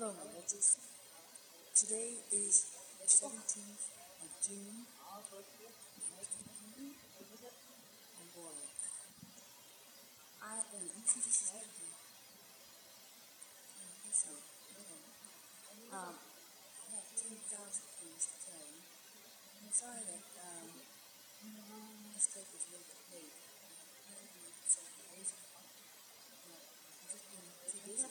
Hello, my legends. Today is the 17th of June. And boy, I am so. I have 10,000 things to tell you. I'm sorry that this tape is a little bit late. It's so crazy. I've just been too busy.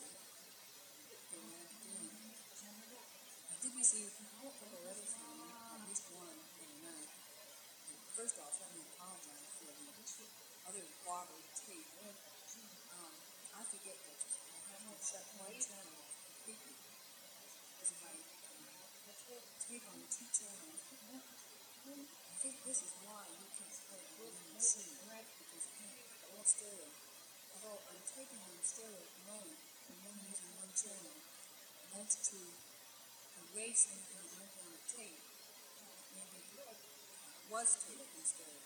I did receive a couple of letters from you, at least one the other night. And first off, let me apologize for the other watered tape. I forget that I have to shut one channel off completely. Because if I take on two channels, I think this is why you can't play on one machine. Because you can't put all stereo. Although I'm taking on stereo at the moment, I'm only using one channel. And that's to erase anything that went on the tape. Maybe was taped in stereo.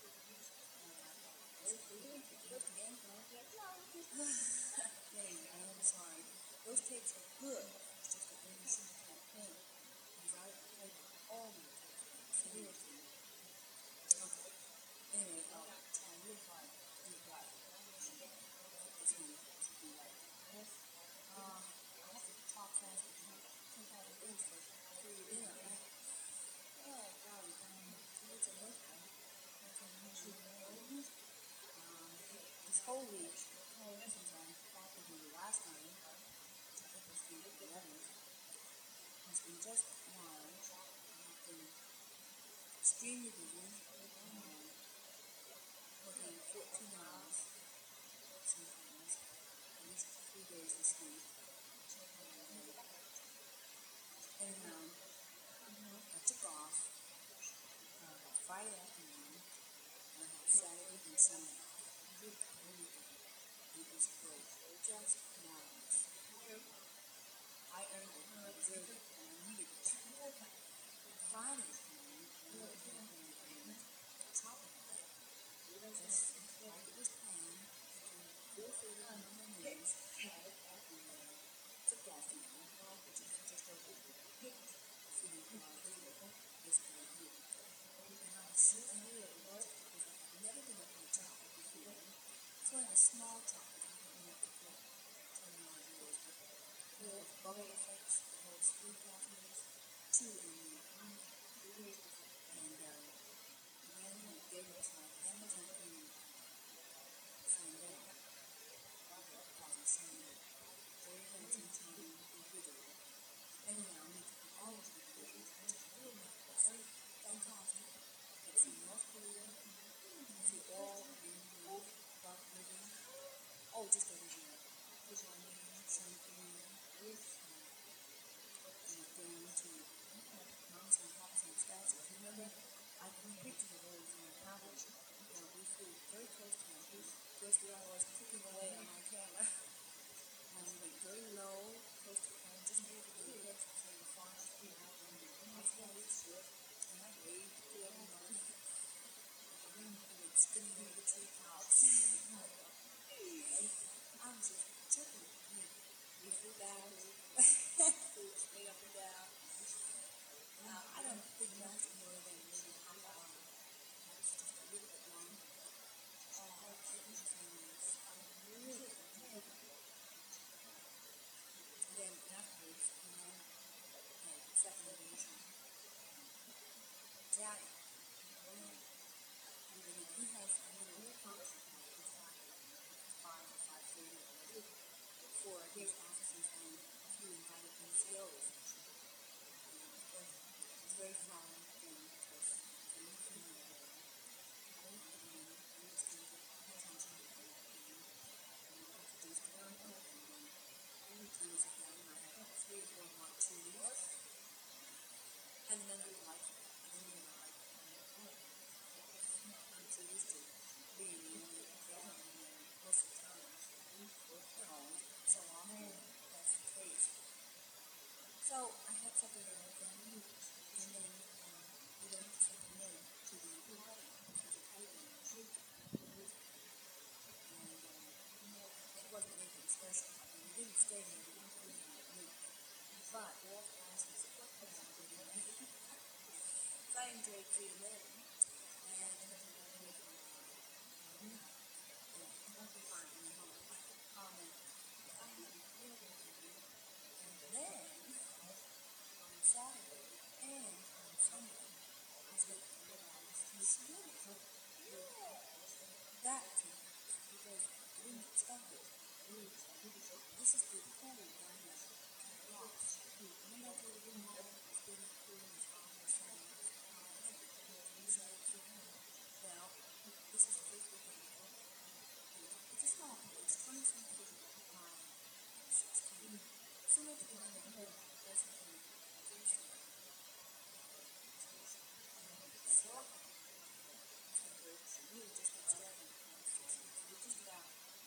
Again? I'm sorry. Those tapes are good. It's just that maybe she can't play it. Because I played all my tapes. Seriously. Okay. Anyway, I'll try real hard to do right. This one should be right. I have to talk fast because I can't have a thing for you dinner, right? Oh, God. It's a birthday. This whole week, since I talked with you last time, I think it was the 11th, has been just wild. I've been extremely busy, working 14 hours sometimes, at least 3 days this week. Anyhow, I took off Friday afternoon, and I had Saturday and Sunday off. It was great, just marvelous. I earned it, I deserved it, and I needed it. Friday came, and I went shopping. Just like it was planned, I took 4 of my names, took off now, which is just over feeling this way here. And I was sitting here because I've never been up on top before. It's like a small top. I don't know what to put. $10 yours, but full of bubble effects, the whole 3 coffees, 2 in the and the man who gave it to my Amazon Premium Sunday, causing Sunday, very handsome Italian individual. Anyhow, me to all of the divisions, it's fantastic. It's in North Korea, it's all in about living. Oh, just everything. Champagne, and down to moms and pops and spats. If you remember, I can picture the roads in my college. We flew very close to my house. Of course, we all was clicking away on my camera. And we went very low, close to the ground, just near the heads between the farms. I was going to ship, and I waved to everyone. And it's spinning over the tree tops. I was just chuckling. We flew down, flew straight up and down. I don't think it lasted more than maybe half an hour. That was just a little bit long. It was nice. Really. Then afterwards, second division. Daddy, he has a little function at 5 or 5:30 for his officers and a few invited NCOs. It's very fun and because very familiar there. And it's going to get attention and introduced to them. And years ago, I had 3 of World War II. And then we like that. I'm so used to being the only girl in there most of the time. So often that's the case. So I had something to work on, and then we went to second in to the party, which was a Titan. And it wasn't anything special. I mean, we didn't stay there, we didn't clean out the week. very clear then. And then on Saturday and on Sunday, I was looking for it's beautiful. That because I didn't expect it. This is the pool down here. Remember I told you my it's been cool and it's all the same. Well, this is the first weekend. It's a small pool. It's 20-some feet by 16. Similar to the one that you that's the thing. So, we were just starting. We just about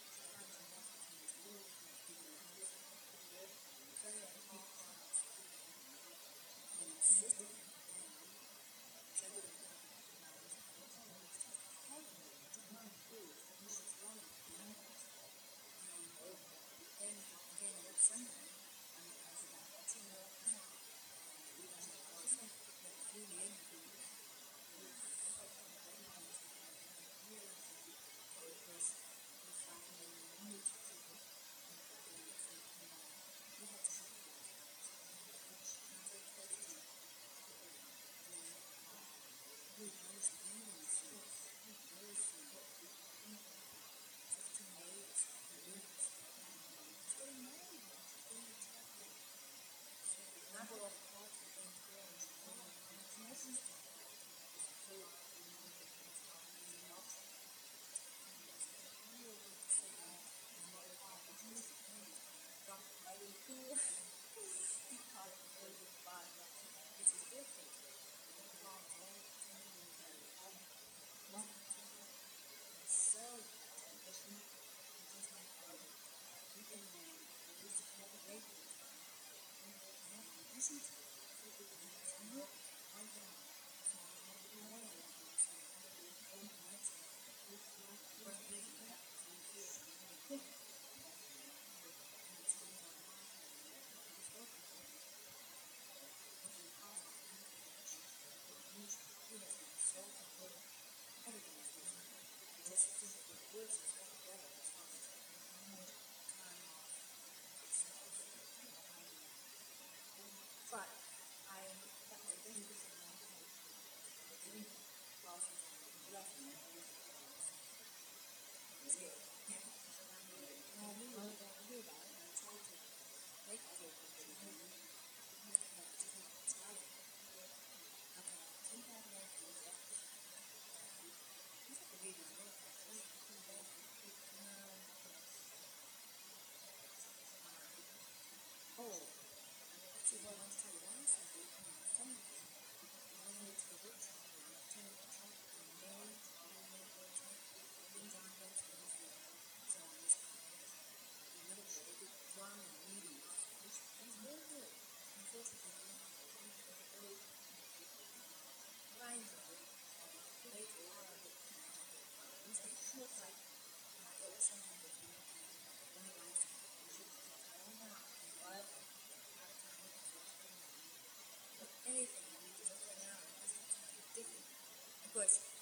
but I that was the thing left me. We were going to hear about it and I tried to make it feel comfortable. Oh, see what I want to tell you last night. Sunday, I went to the workshop and John went to so on this little bit of drama meeting. It was very good. Unfortunately, but I enjoyed it. They did a lot of it. It was like it was something that you when I was anything, I mean, just right now, it's different. Of course,